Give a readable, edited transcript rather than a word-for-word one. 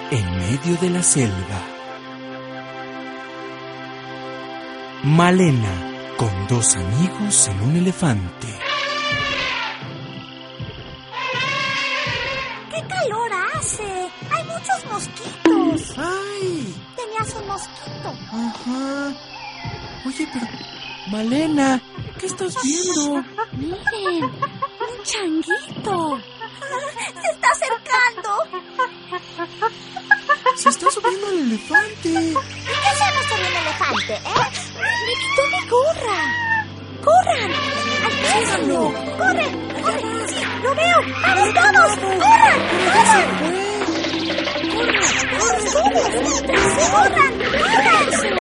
en medio de la selva. Malena con dos amigos en un elefante. ¡Qué calor hace! ¡Hay muchos mosquitos! ¡Ay! Tenías un mosquito. Ajá. Oye, pero... Malena, ¿qué estás viendo? Miren, un changuito. Se está acercando. Se está subiendo al elefante. ¿Y qué hacemos con un elefante, Me quitó mi gorra. ¡Corran! ¡Alcánzalo! ¡Corre! ¡Corre! ¡Sí, lo veo! ¡Vamos todos! ¡Corran! ¡Corran! ¡Corran! ¡Corran! ¡Corran! ¡Corran!